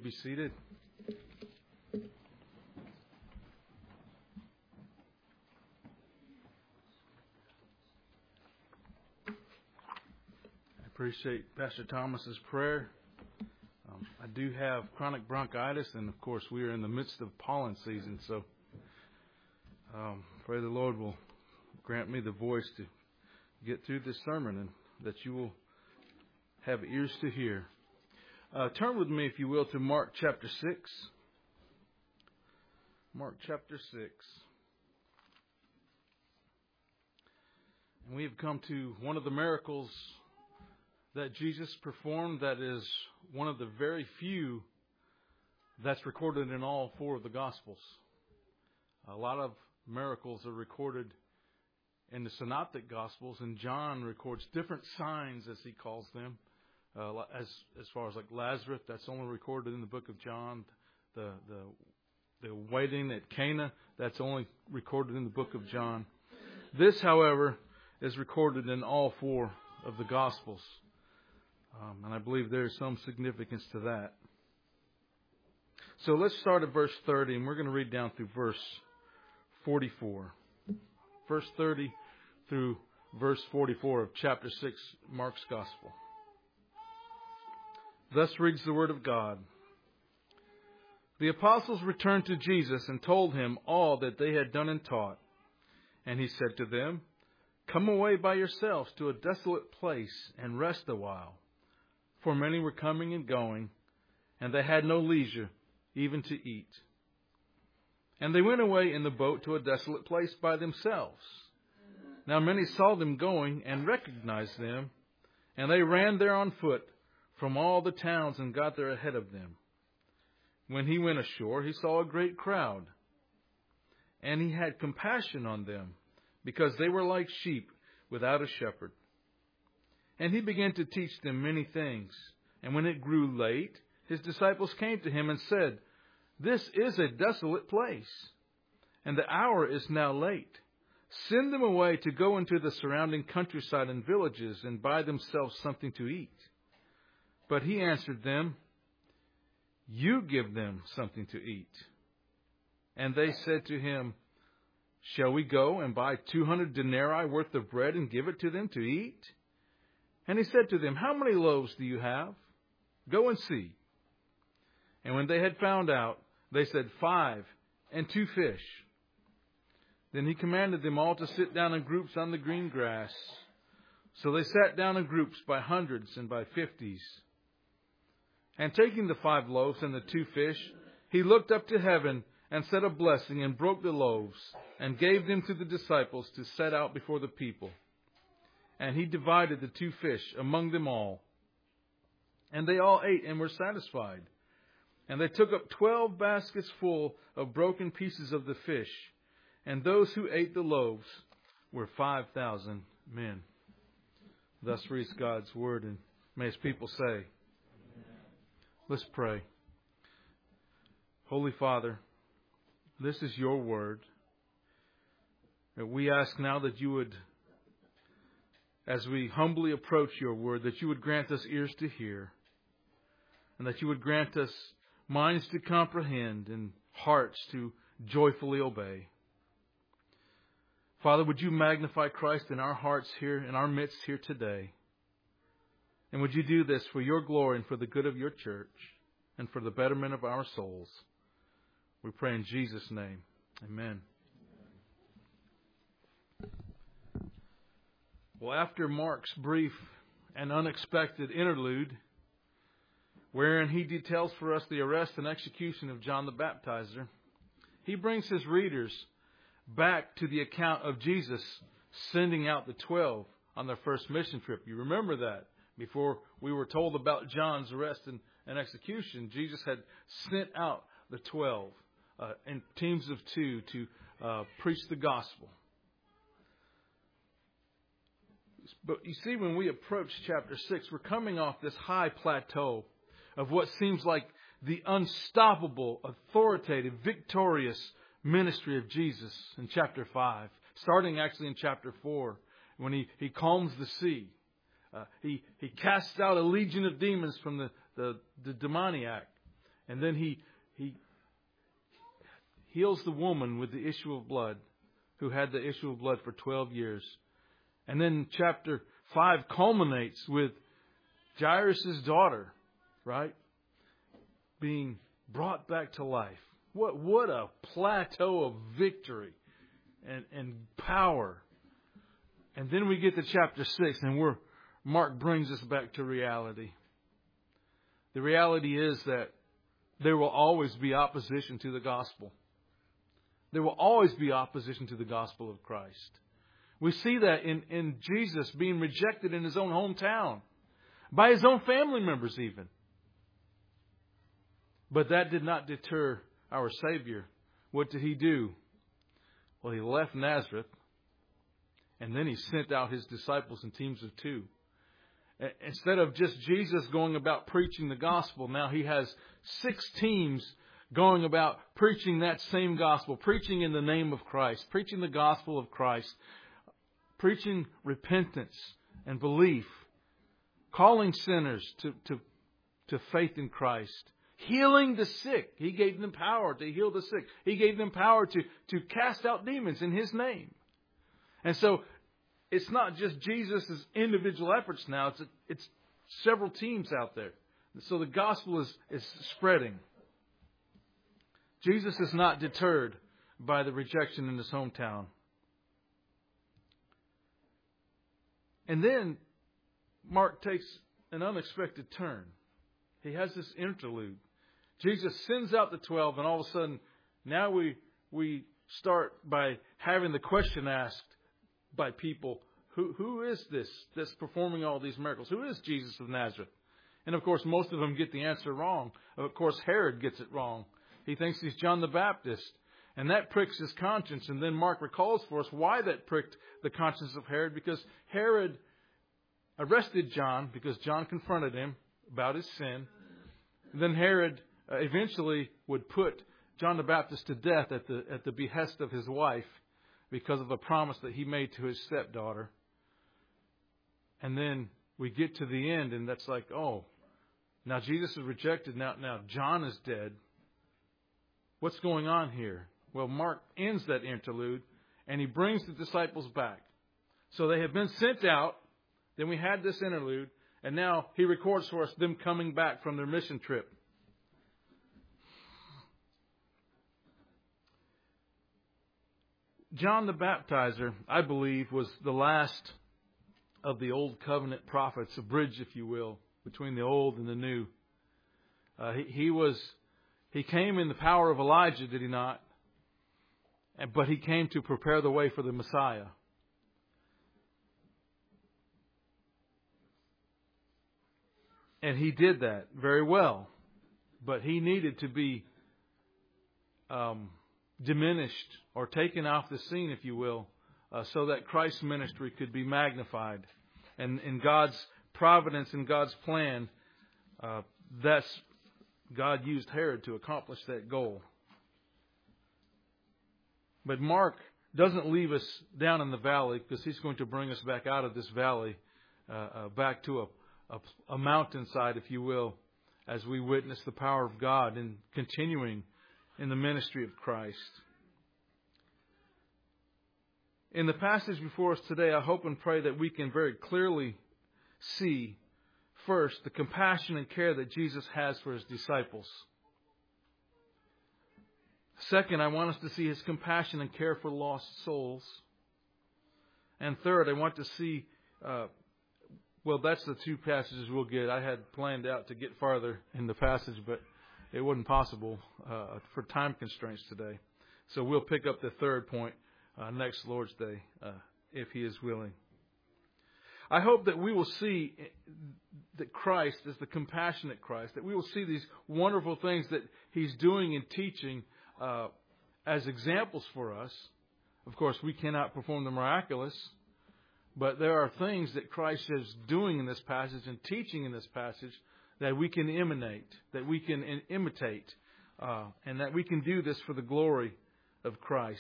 be seated. I appreciate Pastor Thomas's prayer. I do have chronic bronchitis, and of course we are in the midst of pollen season, so pray the Lord will grant me the voice to get through this sermon and that you will have ears to hear. Turn with me, if you will, to Mark chapter 6. Mark chapter 6. And we have come to one of the miracles that Jesus performed that is one of the very few that's recorded in all four of the Gospels. A lot of miracles are recorded in the Synoptic Gospels, and John records different signs, as he calls them. As far as like Lazarus, that's only recorded in the book of John. The wedding at Cana, that's only recorded in the book of John. This, however, is recorded in all four of the Gospels. And I believe there is some significance to that. So let's start at verse 30, and we're going to read down through verse 44. Verse 30 through verse 44 of chapter 6, Mark's Gospel. Thus reads the Word of God. The apostles returned to Jesus and told him all that they had done and taught. And he said to them, "Come away by yourselves to a desolate place and rest a while." For many were coming and going, and they had no leisure even to eat. And they went away in the boat to a desolate place by themselves. Now many saw them going and recognized them, and they ran there on foot from all the towns and got there ahead of them. When he went ashore, he saw a great crowd, and he had compassion on them, because they were like sheep without a shepherd. And he began to teach them many things. And when it grew late, his disciples came to him and said, "This is a desolate place, and the hour is now late. Send them away to go into the surrounding countryside and villages and buy themselves something to eat." But he answered them, "You give them something to eat." And they said to him, "Shall we go and buy 200 denarii worth of bread and give it to them to eat?" And he said to them, "How many loaves do you have? Go and see." And when they had found out, they said, 5 and 2 fish. Then he commanded them all to sit down in groups on the green grass. So they sat down in groups by hundreds and by 50s. And taking the 5 loaves and the 2 fish, he looked up to heaven and said a blessing and broke the loaves and gave them to the disciples to set out before the people. And he divided the 2 fish among them all. And they all ate and were satisfied. And they took up 12 baskets full of broken pieces of the fish. And those who ate the loaves were 5,000 men. Thus reads God's word, and may his people say, Amen. Let's pray. Holy Father, this is your word. And we ask now that you would, as we humbly approach your word, that you would grant us ears to hear, and that you would grant us minds to comprehend and hearts to joyfully obey. Father, would you magnify Christ in our hearts here, in our midst here today? And would you do this for your glory and for the good of your church and for the betterment of our souls? We pray in Jesus' name. Amen. Well, after Mark's brief and unexpected interlude, wherein he details for us the arrest and execution of John the Baptizer, he brings his readers back to the account of Jesus sending out the 12 on their first mission trip. You remember that. Before we were told about John's arrest and execution, Jesus had sent out the 12 in teams of 2 to preach the gospel. But you see, when we approach chapter 6, we're coming off this high plateau of what seems like the unstoppable, authoritative, victorious ministry of Jesus in chapter 5, starting actually in chapter 4, when he calms the sea. He casts out a legion of demons from the demoniac. And then he heals the woman with the issue of blood, who had the issue of blood for 12 years. And then chapter 5 culminates with Jairus' daughter, right, being brought back to life. What a plateau of victory and power. And then we get to chapter 6, and Mark brings us back to reality. The reality is that there will always be opposition to the gospel. There will always be opposition to the gospel of Christ. We see that in Jesus being rejected in His own hometown, by His own family members even. But that did not deter our Savior. What did He do? Well, He left Nazareth, and then He sent out His disciples in teams of 2. Instead of just Jesus going about preaching the gospel, now He has 6 teams going about preaching that same gospel, preaching in the name of Christ, preaching the gospel of Christ, preaching repentance and belief, calling sinners to faith in Christ, healing the sick. He gave them power to heal the sick. He gave them power to cast out demons in His name. And so it's not just Jesus' individual efforts now. It's several teams out there. So the gospel is spreading. Jesus is not deterred by the rejection in His hometown. And then Mark takes an unexpected turn. He has this interlude. Jesus sends out the 12, and all of a sudden, now we start by having the question asked by people, who is this that's performing all these miracles? Who is Jesus of Nazareth? And of course, most of them get the answer wrong. Of course, Herod gets it wrong. He thinks he's John the Baptist. And that pricks his conscience. And then Mark recalls for us why that pricked the conscience of Herod. Because Herod arrested John because John confronted him about his sin. And then Herod eventually would put John the Baptist to death at the behest of his wife because of a promise that he made to his stepdaughter. And then we get to the end, and that's like, oh, now Jesus is rejected. Now John is dead. What's going on here? Well, Mark ends that interlude, and he brings the disciples back. So they have been sent out. Then we had this interlude, and now he records for us them coming back from their mission trip. John the Baptizer, I believe, was the last of the Old Covenant prophets, a bridge, if you will, between the Old and the New. He came in the power of Elijah, did he not? But he came to prepare the way for the Messiah. And he did that very well. But he needed to be diminished or taken off the scene, if you will, so that Christ's ministry could be magnified. And in God's providence and God's plan, God used Herod to accomplish that goal. But Mark doesn't leave us down in the valley, because he's going to bring us back out of this valley, back to a mountainside, if you will, as we witness the power of God and continuing in the ministry of Christ. In the passage before us today, I hope and pray that we can very clearly see, first, the compassion and care that Jesus has for His disciples. Second, I want us to see His compassion and care for lost souls. And third, I want to see, that's the 2 passages we'll get. I had planned out to get farther in the passage, but it wasn't possible for time constraints today. So we'll pick up the third point next Lord's Day, if He is willing. I hope that we will see that Christ is the compassionate Christ, that we will see these wonderful things that He's doing and teaching as examples for us. Of course, we cannot perform the miraculous, but there are things that Christ is doing in this passage and teaching in this passage that we can imitate, and that we can do this for the glory of Christ.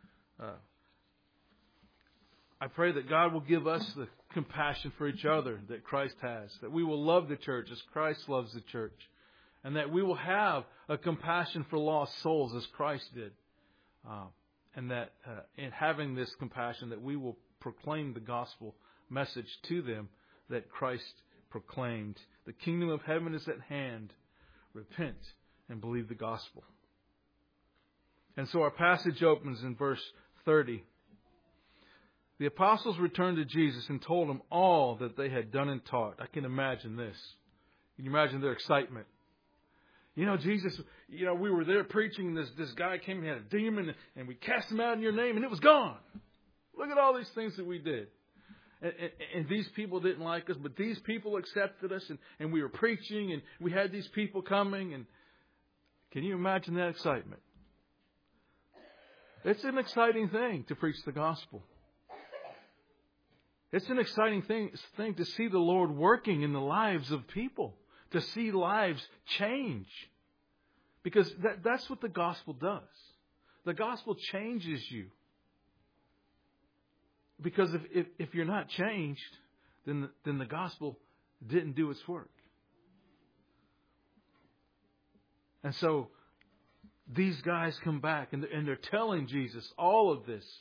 I pray that God will give us the compassion for each other that Christ has, that we will love the church as Christ loves the church, and that we will have a compassion for lost souls as Christ did. And that in having this compassion, that we will proclaim the gospel message to them that Christ proclaimed. The kingdom of heaven is at hand. Repent and believe the gospel. And so our passage opens in verse 30. The apostles returned to Jesus and told him all that they had done and taught. I can imagine this. Can you imagine their excitement? Jesus, we were there preaching. This guy came and had a demon, and we cast him out in your name, and it was gone. Look at all these things that we did. And these people didn't like us, but these people accepted us, and we were preaching, and we had these people coming. And can you imagine that excitement? It's an exciting thing to preach the gospel. It's an exciting thing to see the Lord working in the lives of people, to see lives change. Because that's what the gospel does. The gospel changes you. Because if you're not changed, then the gospel didn't do its work. And so these guys come back and they're telling Jesus all of this.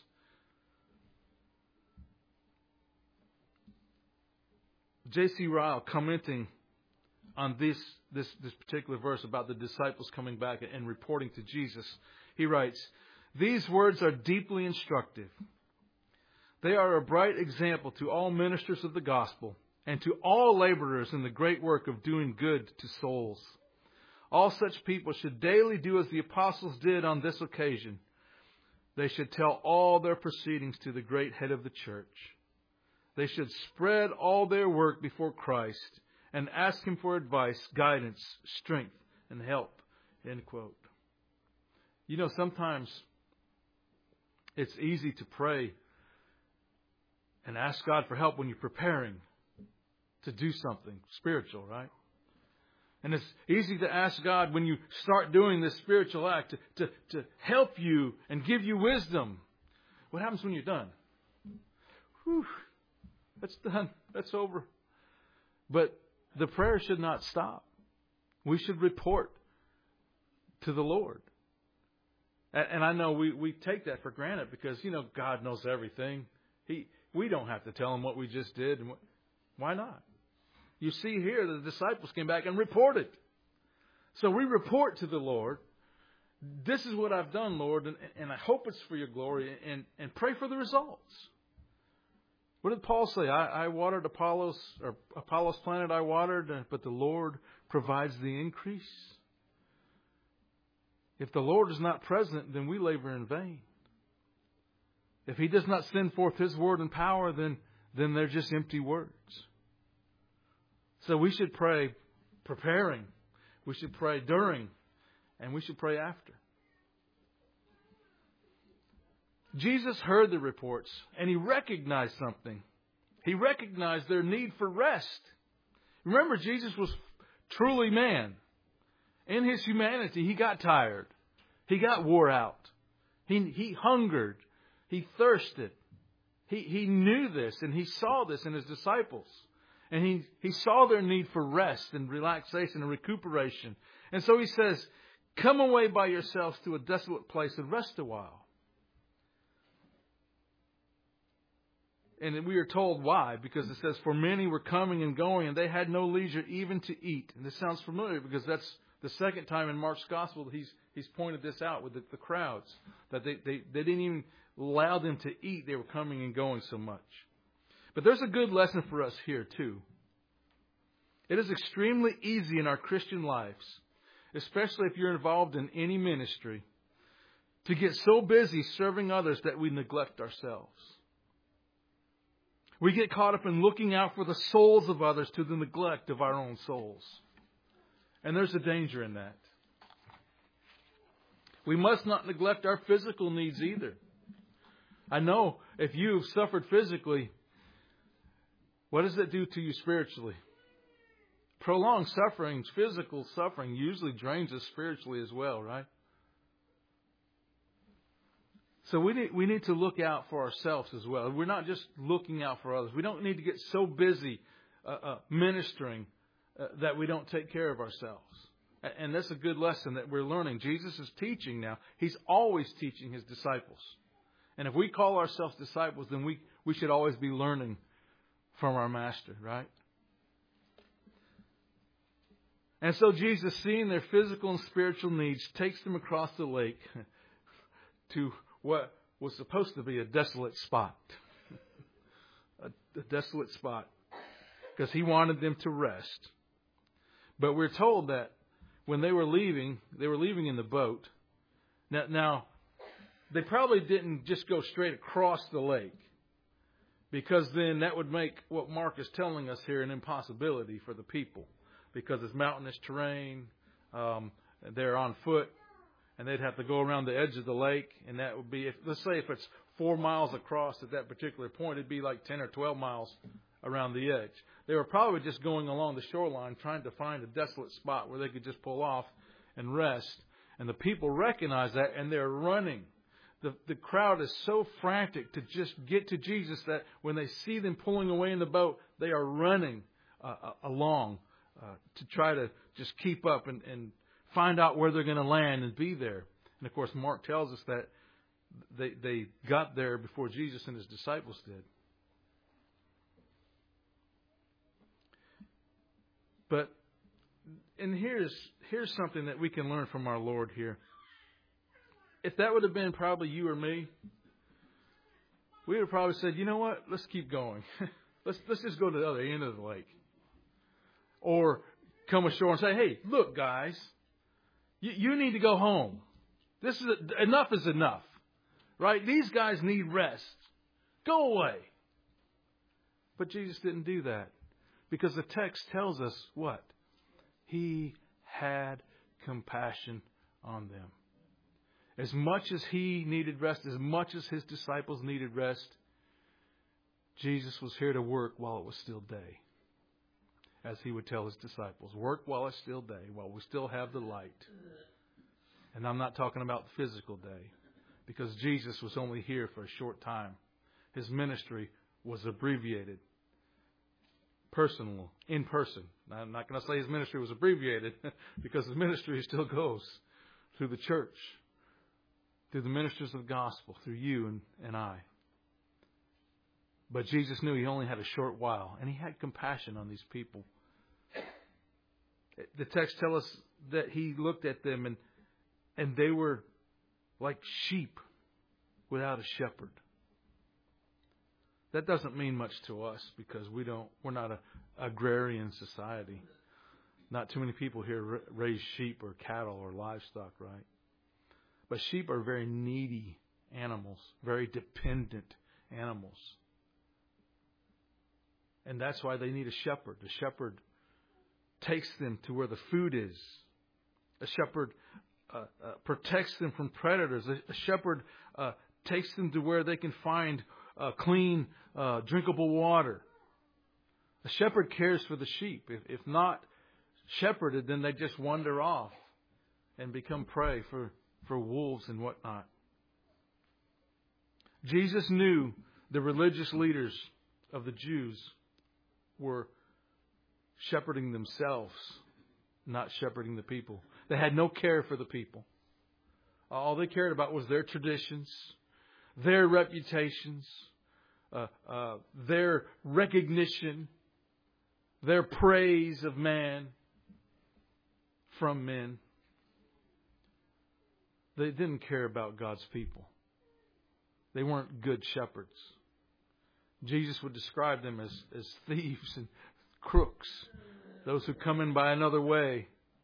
J.C. Ryle, commenting on this particular verse about the disciples coming back and reporting to Jesus, he writes, "These words are deeply instructive. They are a bright example to all ministers of the gospel and to all laborers in the great work of doing good to souls. All such people should daily do as the apostles did on this occasion. They should tell all their proceedings to the great head of the church. They should spread all their work before Christ and ask Him for advice, guidance, strength, and help." End quote. Sometimes it's easy to pray and ask God for help when you're preparing to do something spiritual, right? And it's easy to ask God when you start doing this spiritual act to help you and give you wisdom. What happens when you're done? Whew. That's done. That's over. But the prayer should not stop. We should report to the Lord. And I know we take that for granted because, God knows everything. We don't have to tell Him what we just did. Why not? You see here, the disciples came back and reported. So we report to the Lord. This is what I've done, Lord, and I hope it's for your glory, and pray for the results. What did Paul say? I watered Apollos planted, I watered, but the Lord provides the increase. If the Lord is not present, then we labor in vain. If He does not send forth His word and power, then they're just empty words. So we should pray preparing. We should pray during. And we should pray after. Jesus heard the reports and He recognized something. He recognized their need for rest. Remember, Jesus was truly man. In His humanity, He got tired. He got wore out. He hungered. He thirsted. He knew this and He saw this in His disciples. And he saw their need for rest and relaxation and recuperation. And so He says, "Come away by yourselves to a desolate place and rest a while." And we are told why. Because it says, "For many were coming and going, and they had no leisure even to eat." And this sounds familiar because that's the second time in Mark's Gospel that he's pointed this out with the crowds. That they didn't even allow them to eat. They were coming and going so much. But there's a good lesson for us here too. It is extremely easy in our Christian lives, especially if you're involved in any ministry, to get so busy serving others that we neglect ourselves. We get caught up in looking out for the souls of others to the neglect of our own souls. And there's a danger in that. We must not neglect our physical needs either. I know if you've suffered physically, what does that do to you spiritually? Prolonged suffering, physical suffering, usually drains us spiritually as well, right? So we need to look out for ourselves as well. We're not just looking out for others. We don't need to get so busy ministering that we don't take care of ourselves. And that's a good lesson that we're learning. Jesus is teaching now. He's always teaching His disciples. And if we call ourselves disciples, then we should always be learning from our Master, right? And so Jesus, seeing their physical and spiritual needs, takes them across the lake to what was supposed to be a desolate spot. A desolate spot. Because He wanted them to rest. But we're told that when they were leaving in the boat. Now, they probably didn't just go straight across the lake. Because then that would make what Mark is telling us here an impossibility for the people. Because it's mountainous terrain, they're on foot, and they'd have to go around the edge of the lake. And that would be, let's say if it's 4 miles across at that particular point, it'd be like 10 or 12 miles around the edge. They were probably just going along the shoreline trying to find a desolate spot where they could just pull off and rest. And the people recognize that, and they're running. The crowd is so frantic to just get to Jesus that when they see them pulling away in the boat, they are running along to try to just keep up and find out where they're going to land and be there. And of course, Mark tells us that they got there before Jesus and His disciples did. But, and here's something that we can learn from our Lord here. If that would have been probably you or me, we would have probably said, you know what, let's keep going. let's just go to the other end of the lake. Or come ashore and say, hey, look, guys, you need to go home. Enough is enough. Right? These guys need rest. Go away. But Jesus didn't do that. Because the text tells us what? He had compassion on them. As much as He needed rest, as much as His disciples needed rest, Jesus was here to work while it was still day. As He would tell His disciples, work while it's still day, while we still have the light. And I'm not talking about the physical day, because Jesus was only here for a short time. His ministry was abbreviated. Personal, in person. Now, I'm not going to say His ministry was abbreviated, because His ministry still goes through the church, through the ministers of the gospel, through you and I. But Jesus knew He only had a short while, and He had compassion on these people. The text tells us that He looked at them and they were like sheep without a shepherd. That doesn't mean much to us because we're not an agrarian society. Not too many people here raise sheep or cattle or livestock, right? But sheep are very needy animals, very dependent animals. And that's why they need a shepherd. A shepherd takes them to where the food is. A shepherd protects them from predators. A shepherd takes them to where they can find clean, drinkable water. A shepherd cares for the sheep. If not shepherded, then they just wander off and become prey for wolves and whatnot. Jesus knew the religious leaders of the Jews were shepherding themselves, not shepherding the people. They had no care for the people. All they cared about was their traditions, their reputations, their recognition, their praise of man from men. They didn't care about God's people. They weren't good shepherds. Jesus would describe them as thieves and crooks, those who come in by another way.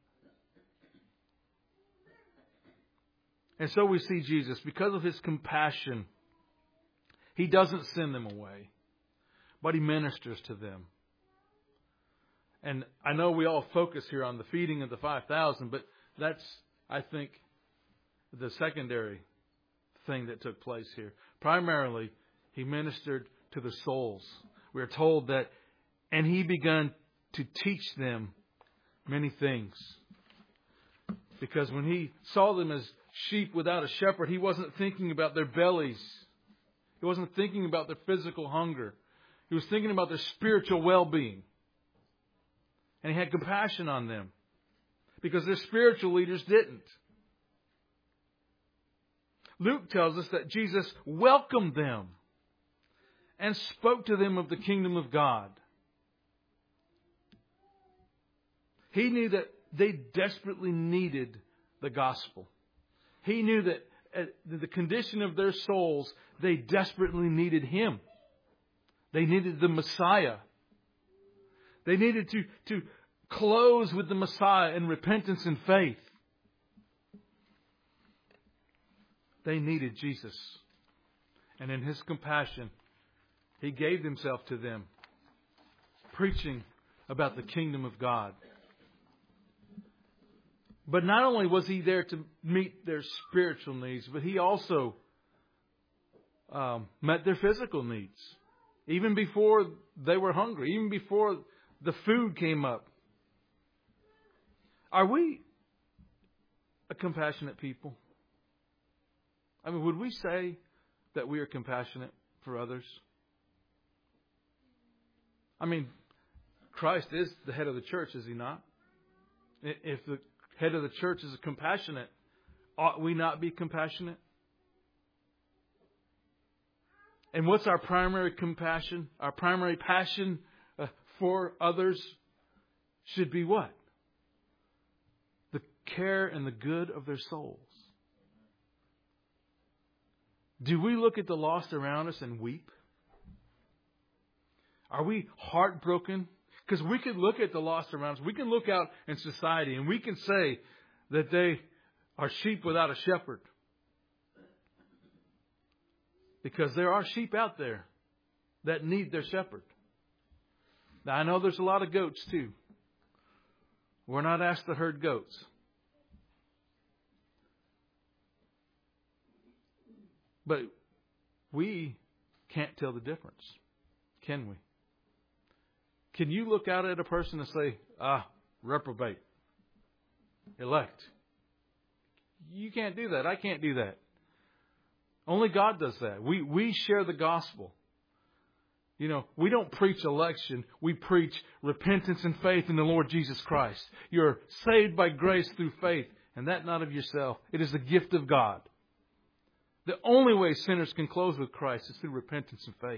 And so we see Jesus, because of His compassion, He doesn't send them away, but He ministers to them. And I know we all focus here on the feeding of the 5,000, but that's, I think, the secondary thing that took place here. Primarily, He ministered to the souls. We are told that, and He began to teach them many things. Because when He saw them as sheep without a shepherd, He wasn't thinking about their bellies. He wasn't thinking about their physical hunger. He was thinking about their spiritual well-being. And He had compassion on them. because their spiritual leaders didn't. Luke tells us that Jesus welcomed them and spoke to them of the kingdom of God. He knew that they desperately needed the gospel. He knew that the condition of their souls, they desperately needed Him. They needed the Messiah. They needed to close with the Messiah in repentance and faith. They needed Jesus. And in His compassion, He gave Himself to them, preaching about the kingdom of God. But not only was He there to meet their spiritual needs, but He also met their physical needs. Even before they were hungry, even before the food came up. Are we a compassionate people? I mean, would we say that we are compassionate for others? I mean, Christ is the head of the church, is He not? If the head of the church is compassionate, ought we not be compassionate? And what's our primary compassion? Our primary passion for others should be what? The care and the good of their souls. Do we look at the lost around us and weep? Are we heartbroken? Because we could look at the lost around us. We can look out in society and we can say that they are sheep without a shepherd. Because there are sheep out there that need their shepherd. Now, I know there's a lot of goats too. We're not asked to herd goats. But we can't tell the difference, can we? Can you look out at a person and say, reprobate, elect? You can't do that. I can't do that. Only God does that. We share the gospel. You know, we don't preach election. We preach repentance and faith in the Lord Jesus Christ. You're saved by grace through faith, and that not of yourself. It is the gift of God. The only way sinners can close with Christ is through repentance and faith.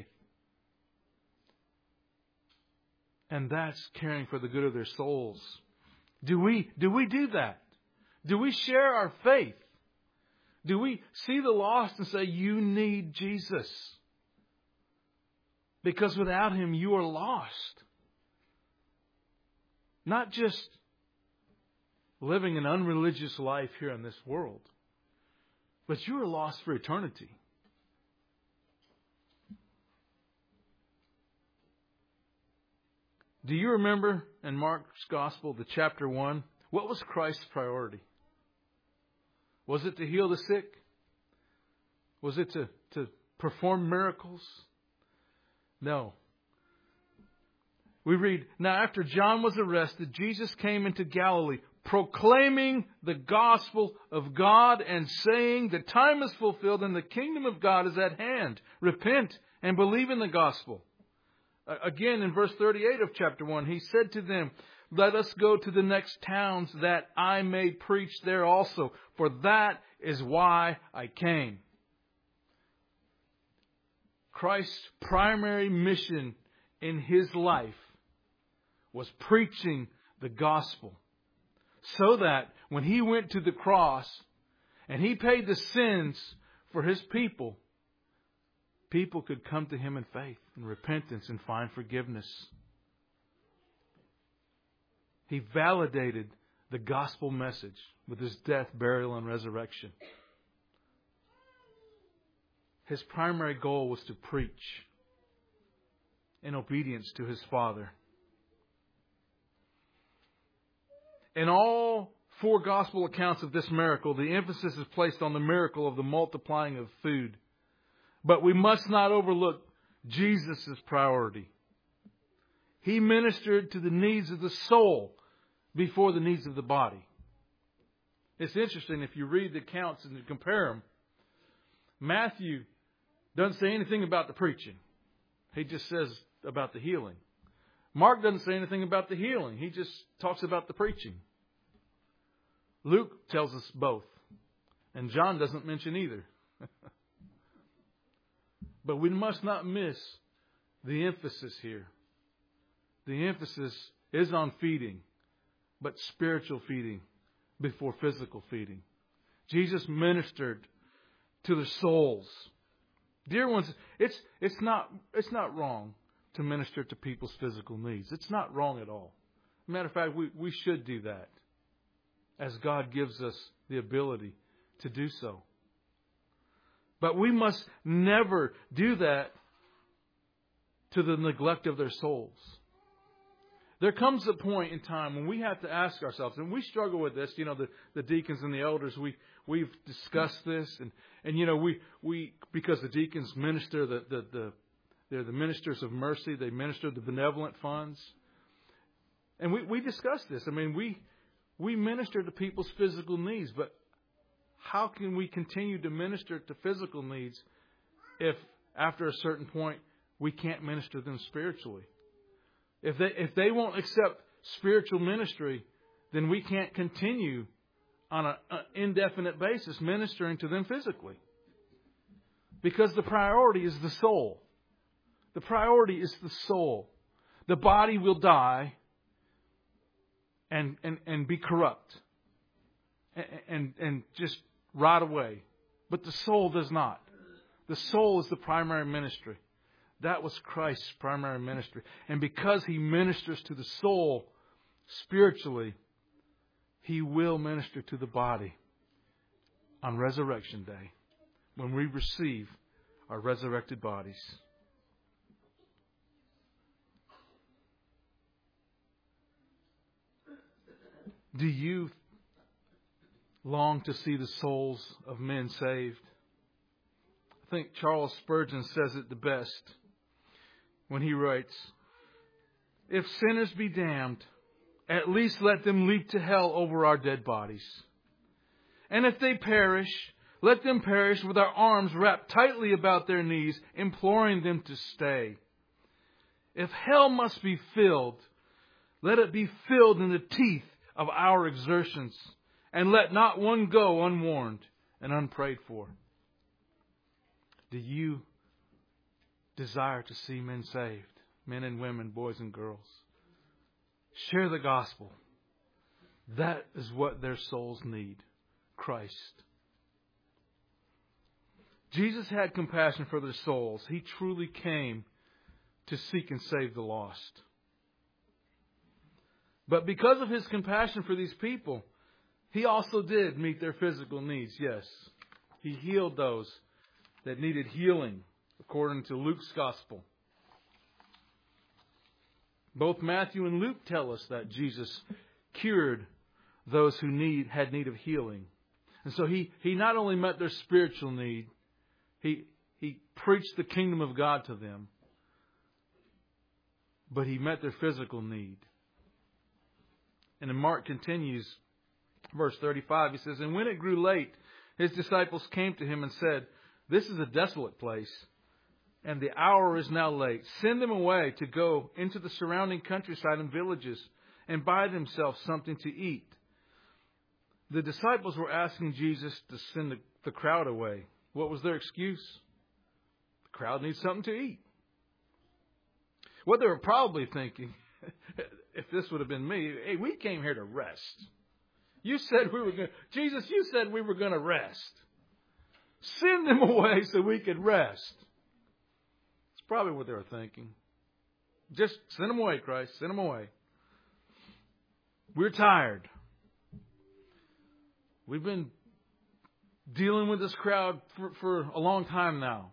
And that's caring for the good of their souls. Do we do that? Do we share our faith? Do we see the lost and say, you need Jesus? Because without Him, you are lost. Not just living an unreligious life here in this world, but you are lost for eternity. Do you remember in Mark's Gospel, the chapter 1, what was Christ's priority? Was it to heal the sick? Was it to perform miracles? No. We read, now after John was arrested, Jesus came into Galilee, proclaiming the gospel of God and saying, the time is fulfilled and the kingdom of God is at hand. Repent and believe in the gospel. Again, in verse 38 of chapter 1, He said to them, let us go to the next towns that I may preach there also, for that is why I came. Christ's primary mission in His life was preaching the gospel, so that when He went to the cross and He paid the sins for His people, people could come to Him in faith and repentance and find forgiveness. He validated the gospel message with His death, burial, and resurrection. His primary goal was to preach in obedience to His Father. In all four gospel accounts of this miracle, the emphasis is placed on the miracle of the multiplying of food. But we must not overlook Jesus' priority. He ministered to the needs of the soul before the needs of the body. It's interesting if you read the accounts and compare them. Matthew doesn't say anything about the preaching. He just says about the healing. Mark doesn't say anything about the healing. He just talks about the preaching. Luke tells us both. And John doesn't mention either. But we must not miss the emphasis here. The emphasis is on feeding, but spiritual feeding before physical feeding. Jesus ministered to their souls. Dear ones, it's not wrong to minister to people's physical needs. It's not wrong at all. Matter of fact, we should do that as God gives us the ability to do so. But we must never do that to the neglect of their souls. There comes a point in time when we have to ask ourselves, and we struggle with this, the deacons and the elders, we've discussed this, and we because the deacons minister, they're the ministers of mercy, they minister the benevolent funds. And we discussed this. I mean, we minister to people's physical needs, but how can we continue to minister to physical needs if after a certain point we can't minister them spiritually? If they won't accept spiritual ministry, then we can't continue on an indefinite basis ministering to them physically. Because the priority is the soul. The priority is the soul. The body will die and be corrupt and just rot away. But the soul does not. The soul is the primary ministry. That was Christ's primary ministry. And because He ministers to the soul spiritually, He will minister to the body on Resurrection Day when we receive our resurrected bodies. Do you long to see the souls of men saved? I think Charles Spurgeon says it the best when he writes, "If sinners be damned, at least let them leap to hell over our dead bodies. And if they perish, let them perish with our arms wrapped tightly about their knees, imploring them to stay. If hell must be filled, let it be filled in the teeth of our exertions, and let not one go unwarned and unprayed for." Do you desire to see men saved? Men and women, boys and girls. Share the gospel. That is what their souls need. Christ. Jesus had compassion for their souls. He truly came to seek and save the lost. But because of His compassion for these people, He also did meet their physical needs, yes. He healed those that needed healing, according to Luke's Gospel. Both Matthew and Luke tell us that Jesus cured those who had need of healing. And so He not only met their spiritual need, He preached the kingdom of God to them, but He met their physical need. And then Mark continues, verse 35, he says, "And when it grew late, His disciples came to Him and said, 'This is a desolate place, and the hour is now late. Send them away to go into the surrounding countryside and villages and buy themselves something to eat.' The disciples were asking Jesus to send the crowd away. What was their excuse? The crowd needs something to eat. What they were probably thinking, if this would have been me, hey, we came here to rest. You said we were going, Jesus, you said we were going to rest. Send them away so we could rest. It's probably what they were thinking. Just send them away, Christ. Send them away. We're tired. We've been dealing with this crowd for a long time now.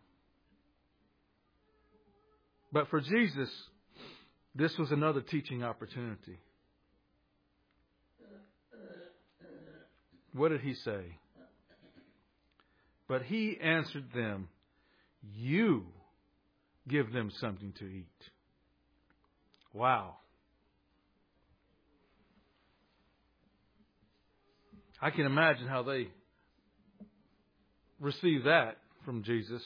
But for Jesus, this was another teaching opportunity. What did He say? But He answered them, "You give them something to eat." Wow. I can imagine how they received that from Jesus.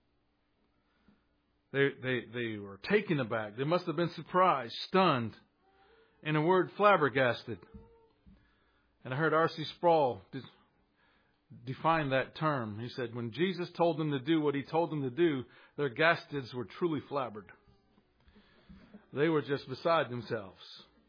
They were taken aback. They must have been surprised, stunned. In a word, flabbergasted. And I heard R.C. Sproul define that term. He said, when Jesus told them to do what he told them to do, their gaskets were truly flabbered. They were just beside themselves.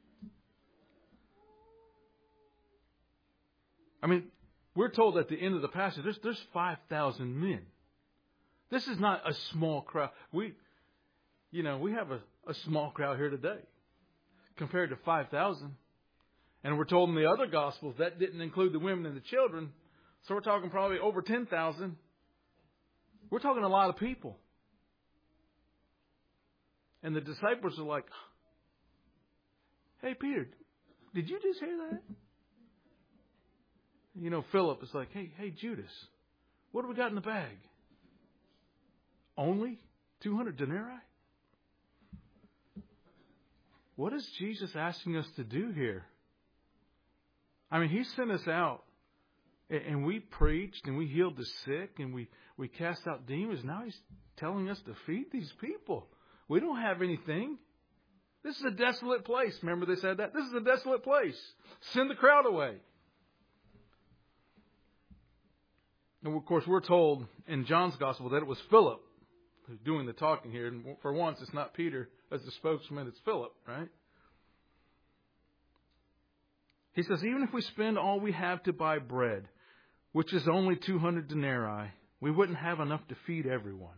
I mean, we're told at the end of the passage, there's 5,000 men. This is not a small crowd. We have a small crowd here today compared to 5,000. And we're told in the other Gospels that didn't include the women and the children. So we're talking probably over 10,000. We're talking a lot of people. And the disciples are like, hey, Peter, did you just hear that? Philip is like, hey, Judas, what do we got in the bag? Only 200 denarii? What is Jesus asking us to do here? I mean, He sent us out and we preached and we healed the sick and we cast out demons. Now He's telling us to feed these people. We don't have anything. This is a desolate place. Remember they said that? This is a desolate place. Send the crowd away. And of course, we're told in John's Gospel that it was Philip who's doing the talking here. And for once, it's not Peter as the spokesman, it's Philip, right? He says, even if we spend all we have to buy bread, which is only 200 denarii, we wouldn't have enough to feed everyone.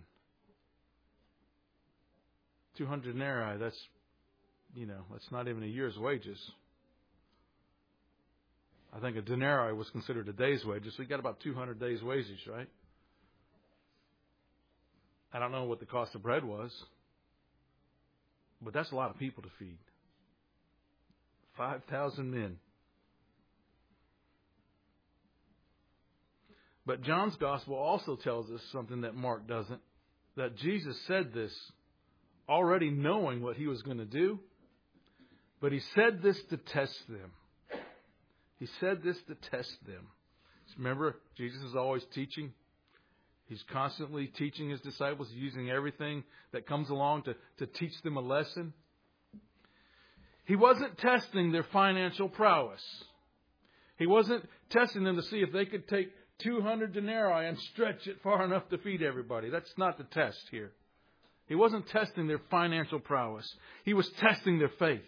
200 denarii, that's not even a year's wages. I think a denarii was considered a day's wages, so you got about 200 days' wages, right? I don't know what the cost of bread was, but that's a lot of people to feed. 5,000 men. But John's Gospel also tells us something that Mark doesn't, that Jesus said this already knowing what He was going to do, but He said this to test them. He said this to test them. Remember, Jesus is always teaching. He's constantly teaching His disciples, using everything that comes along to teach them a lesson. He wasn't testing their financial prowess. He wasn't testing them to see if they could take 200 denarii and stretch it far enough to feed everybody. That's not the test here. He wasn't testing their financial prowess. He was testing their faith.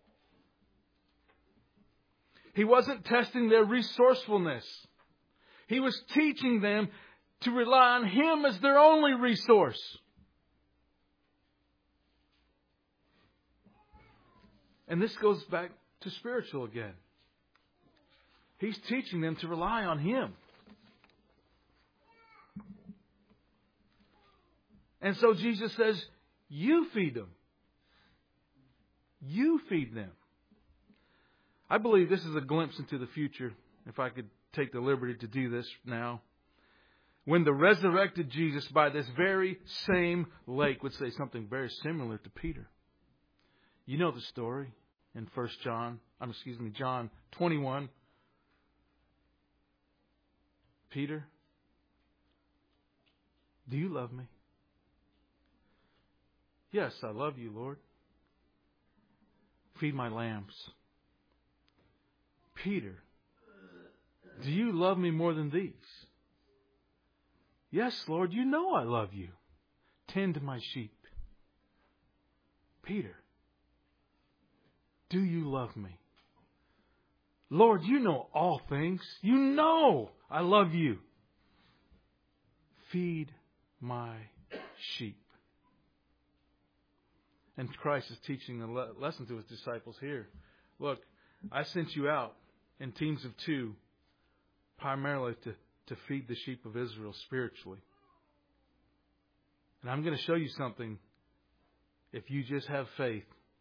He wasn't testing their resourcefulness. He was teaching them to rely on Him as their only resource. And this goes back to spiritual again. He's teaching them to rely on Him. And so Jesus says, you feed them. You feed them. I believe this is a glimpse into the future, if I could take the liberty to do this now. When the resurrected Jesus by this very same lake would say something very similar to Peter. You know the story in John 21. Peter, do you love me? Yes, I love you, Lord. Feed my lambs. Peter, do you love me more than these? Yes, Lord, you know I love you. Tend my sheep. Peter, do you love me? Lord, you know all things. You know I love you. Feed my sheep. And Christ is teaching a lesson to His disciples here. Look, I sent you out in teams of 2, primarily to feed the sheep of Israel spiritually. And I'm going to show you something, if you just have faith,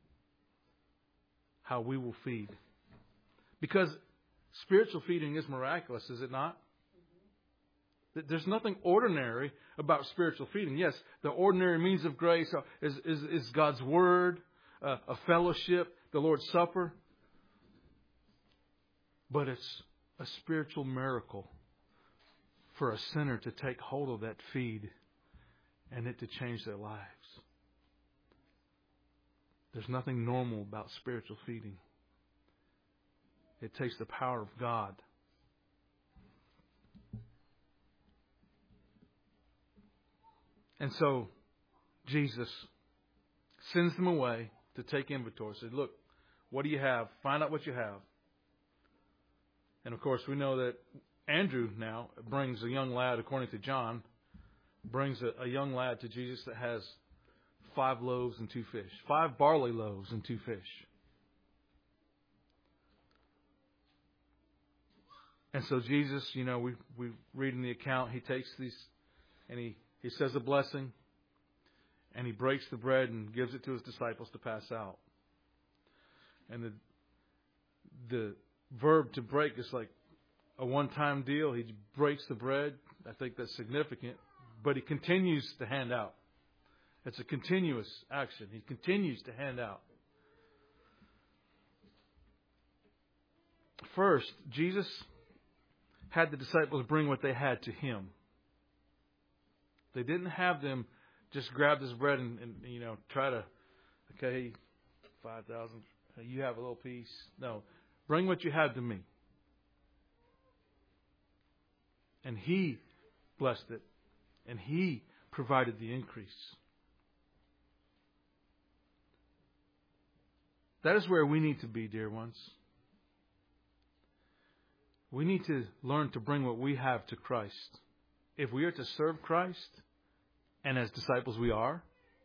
how we will feed. Because spiritual feeding is miraculous, is it not? There's nothing ordinary about spiritual feeding. Yes, the ordinary means of grace is God's Word, a fellowship, the Lord's Supper. But it's a spiritual miracle for a sinner to take hold of that feed and it to change their lives. There's nothing normal about spiritual feeding. It takes the power of God. And so Jesus sends them away to take inventory. Said, look, what do you have? Find out what you have. And of course, we know that Andrew now brings a young lad, according to John, brings a young lad to Jesus that has 5 loaves and 2 fish. 5 barley loaves and 2 fish. And so Jesus, we read in the account, he takes these and he says a blessing and he breaks the bread and gives it to his disciples to pass out. And the verb to break is like a one-time deal. He breaks the bread. I think that's significant. But he continues to hand out. It's a continuous action. He continues to hand out. First, Jesus had the disciples bring what they had to Him. They didn't have them just grab this bread and try to, okay, 5,000, you have a little piece. No, bring what you have to me. And He blessed it. And He provided the increase. That is where we need to be, dear ones. We need to learn to bring what we have to Christ. If we are to serve Christ, and as disciples we are,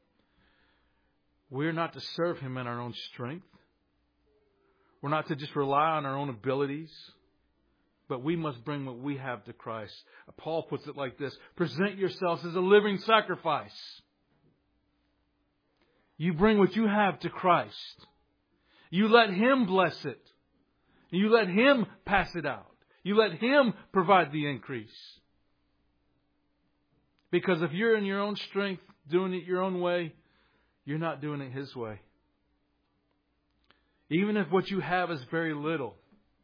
we're not to serve Him in our own strength. We're not to just rely on our own abilities, but we must bring what we have to Christ. Paul puts it like this: present yourselves as a living sacrifice. You bring what you have to Christ. You let Him bless it. You let Him pass it out. You let Him provide the increase. Because if you're in your own strength, doing it your own way, you're not doing it His way. Even if what you have is very little.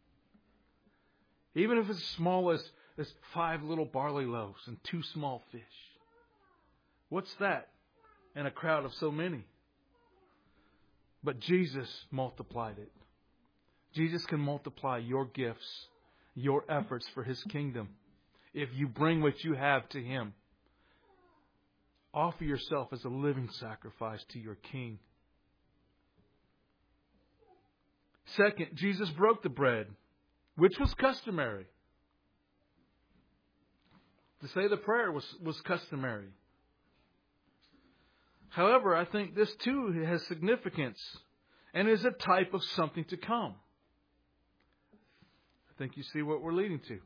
Even if it's as small as 5 little barley loaves and 2 small fish. What's that in a crowd of so many? But Jesus multiplied it. Jesus can multiply your gifts, your efforts for His kingdom. If you bring what you have to Him. Offer yourself as a living sacrifice to your King. Second, Jesus broke the bread, which was customary. To say the prayer was customary. However, I think this too has significance and is a type of something to come. I think you see what we're leading to.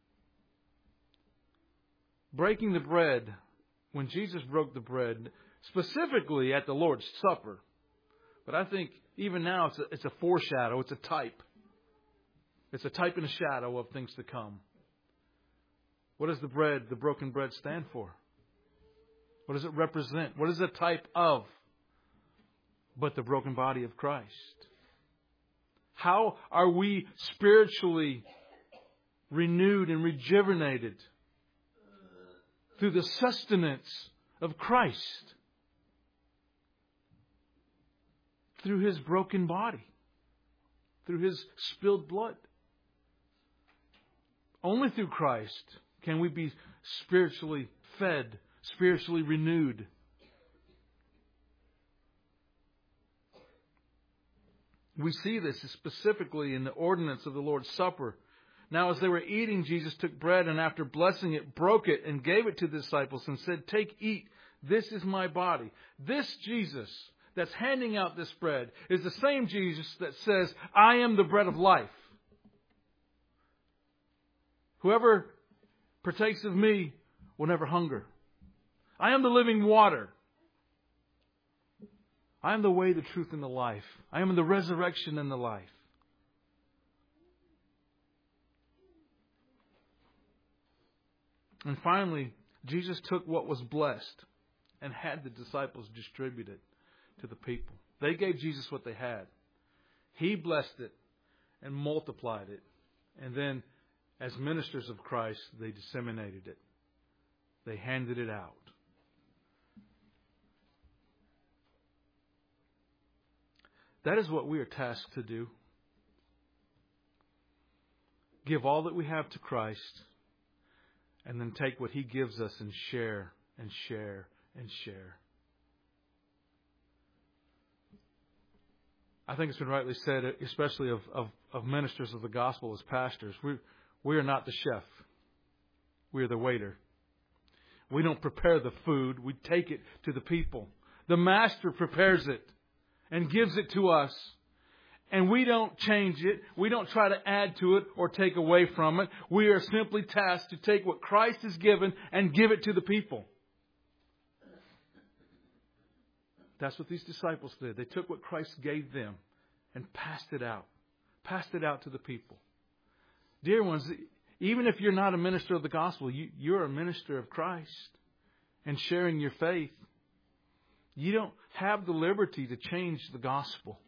Breaking the bread, when Jesus broke the bread, specifically at the Lord's Supper, but I think even now it's a foreshadow, it's a type. It's a type and a shadow of things to come. What does the broken bread stand for? What does it represent? What is it a type of? But the broken body of Christ. How are we spiritually renewed and rejuvenated? Through the sustenance of Christ. Through His broken body. Through His spilled blood. Only through Christ can we be spiritually fed, spiritually renewed. We see this specifically in the ordinance of the Lord's Supper. Now as they were eating, Jesus took bread and after blessing it, broke it and gave it to the disciples and said, "Take, eat. This is my body." This Jesus that's handing out this bread is the same Jesus that says, "I am the bread of life. Whoever partakes of me will never hunger. I am the living water. I am the way, the truth, and the life. I am the resurrection and the life." And finally, Jesus took what was blessed and had the disciples distribute it to the people. They gave Jesus what they had. He blessed it and multiplied it. And then, as ministers of Christ, they disseminated it. They handed it out. That is what we are tasked to do. give all that we have to Christ, and then take what He gives us and share and share and share. I think it's been rightly said, especially of ministers of the gospel as pastors, we are not the chef. We are the waiter. We don't prepare the food. We take it to the people. The Master prepares it and gives it to us. And we don't change it. We don't try to add to it or take away from it. We are simply tasked to take what Christ has given and give it to the people. That's what these disciples did. They took what Christ gave them and passed it out. Passed it out to the people. Dear ones, even if you're not a minister of the gospel, you're a minister of Christ and sharing your faith. You don't have the liberty to change the gospel.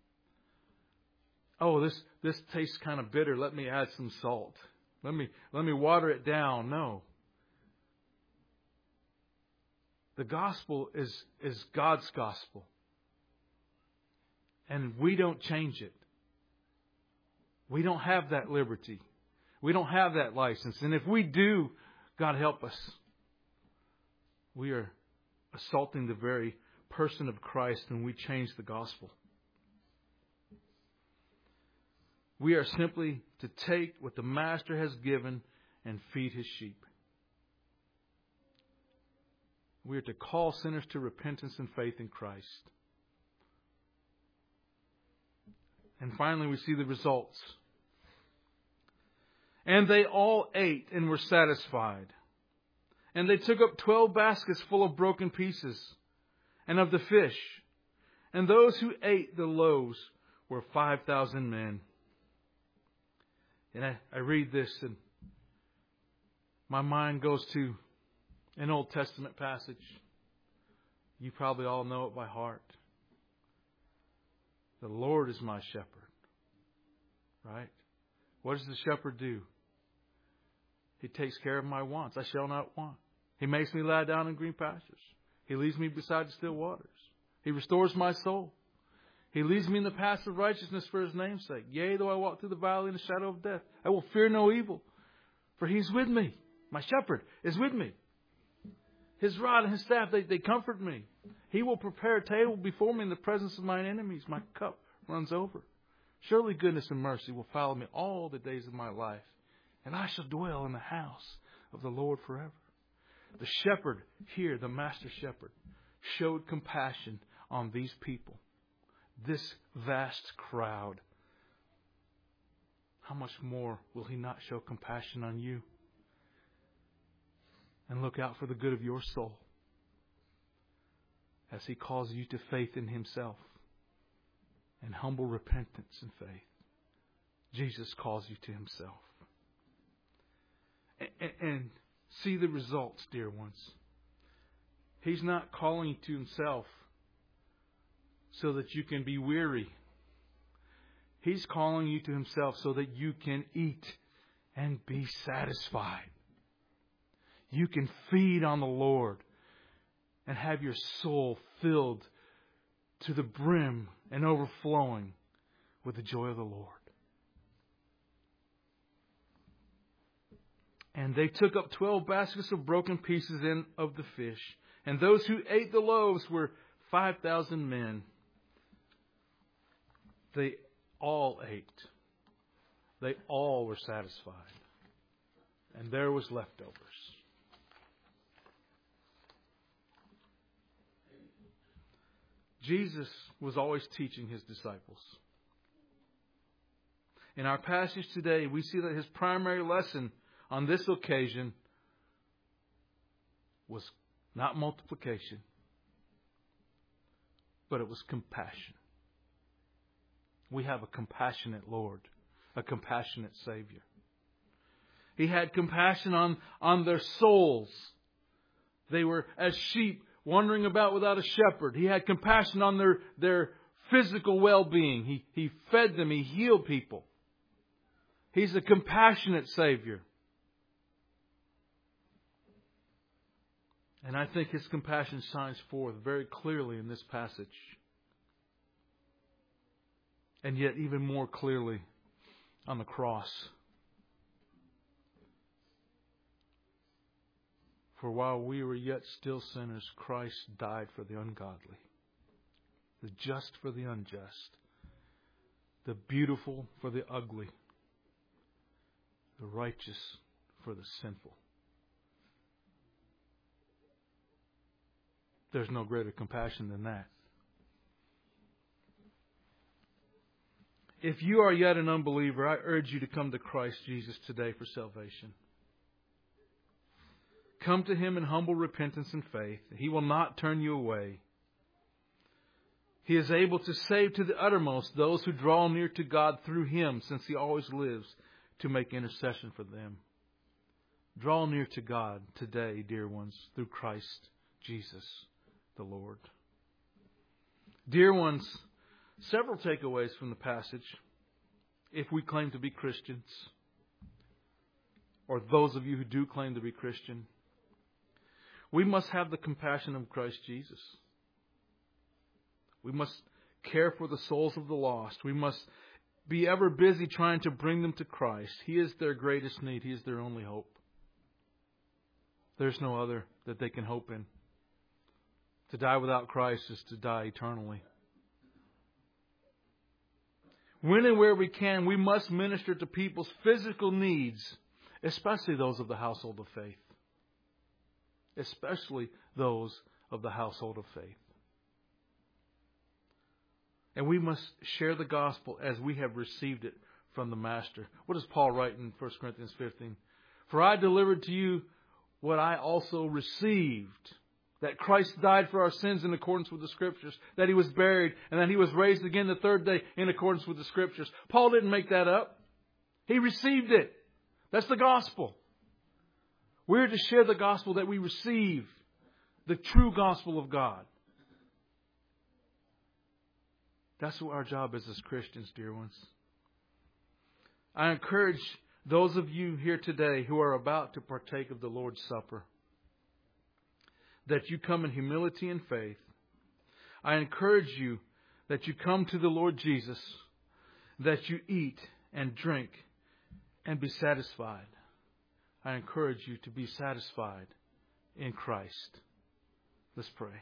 Oh, this tastes kind of bitter. Let me add some salt. Let me water it down. No. The gospel is God's gospel. And we don't change it. We don't have that liberty. We don't have that license. And if we do, God help us. We are assaulting the very person of Christ when we change the gospel. We are simply to take what the Master has given and feed His sheep. We are to call sinners to repentance and faith in Christ. And finally, we see the results. And they all ate and were satisfied. And they took up 12 baskets full of broken pieces and of the fish. And those who ate the loaves were 5,000 men. And I read this and my mind goes to an Old Testament passage. You probably all know it by heart. The Lord is my shepherd. Right? What does the shepherd do? He takes care of my wants. I shall not want. He makes me lie down in green pastures. He leads me beside the still waters. He restores my soul. He leads me in the paths of righteousness for His name's sake. Yea, though I walk through the valley in the shadow of death, I will fear no evil, for He's with me. My shepherd is with me. His rod and His staff, they comfort me. He will prepare a table before me in the presence of mine enemies. My cup runs over. Surely goodness and mercy will follow me all the days of my life, and I shall dwell in the house of the Lord forever. The shepherd here, the Master Shepherd, showed compassion on these people. This vast crowd. How much more will He not show compassion on you? And look out for the good of your soul as He calls you to faith in Himself and humble repentance and faith. Jesus calls you to Himself. And see the results, dear ones. He's not calling you to Himself so that you can be weary. He's calling you to Himself so that you can eat and be satisfied. You can feed on the Lord and have your soul filled to the brim and overflowing with the joy of the Lord. And they took up 12 baskets of broken pieces of the fish. And those who ate the loaves were 5,000 men. They all ate. They all were satisfied. And there was leftovers. Jesus was always teaching His disciples. In our passage today, we see that His primary lesson on this occasion was not multiplication, but it was compassion. We have a compassionate Lord, a compassionate Savior. He had compassion on their souls. They were as sheep wandering about without a shepherd. He had compassion on their physical well-being. He fed them. He healed people. He's a compassionate Savior. And I think His compassion shines forth very clearly in this passage. And yet even more clearly on the cross. For while we were yet still sinners, Christ died for the ungodly, the just for the unjust, the beautiful for the ugly, the righteous for the sinful. There's no greater compassion than that. If you are yet an unbeliever, I urge you to come to Christ Jesus today for salvation. Come to Him in humble repentance and faith. He will not turn you away. He is able to save to the uttermost those who draw near to God through Him, since He always lives to make intercession for them. Draw near to God today, dear ones, through Christ Jesus the Lord. Dear ones, several takeaways from the passage, if we claim to be Christians, or those of you who do claim to be Christian. We must have the compassion of Christ Jesus. We must care for the souls of the lost. We must be ever busy trying to bring them to Christ. He is their greatest need. He is their only hope. There's no other that they can hope in. To die without Christ is to die eternally. When and where we can, we must minister to people's physical needs, especially those of the household of faith. Especially those of the household of faith. And we must share the gospel as we have received it from the Master. What does Paul write in 1 Corinthians 15? For I delivered to you what I also received. That Christ died for our sins in accordance with the Scriptures. That He was buried and that He was raised again the third day in accordance with the Scriptures. Paul didn't make that up. He received it. That's the gospel. We're to share the gospel that we receive. The true gospel of God. That's what our job is as Christians, dear ones. I encourage those of you here today who are about to partake of the Lord's Supper that you come in humility and faith. I encourage you that you come to the Lord Jesus, that you eat and drink and be satisfied. I encourage you to be satisfied in Christ. Let's pray.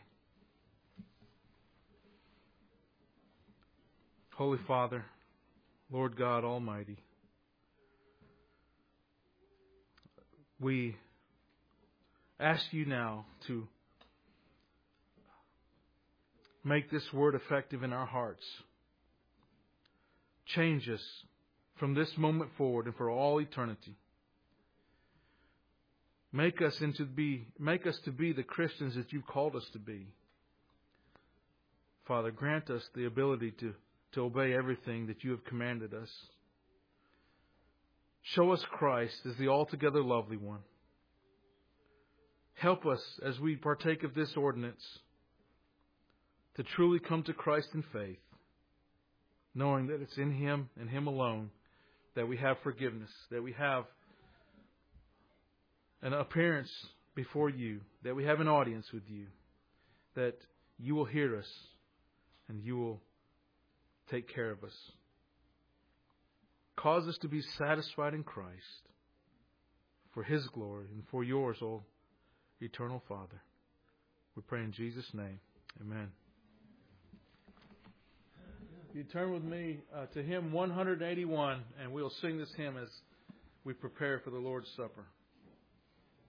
Holy Father, Lord God Almighty, we ask you now to make this word effective in our hearts. Change us from this moment forward and for all eternity. Make us to be the Christians that you've called us to be. Father, grant us the ability to obey everything that you have commanded us. Show us Christ as the altogether lovely one. Help us as we partake of this ordinance to truly come to Christ in faith, knowing that it's in Him and Him alone that we have forgiveness, that we have an appearance before you, that we have an audience with you, that you will hear us and you will take care of us. Cause us to be satisfied in Christ for His glory and for yours, O eternal Father. We pray in Jesus' name. Amen. You turn with me to hymn 181, and we'll sing this hymn as we prepare for the Lord's Supper.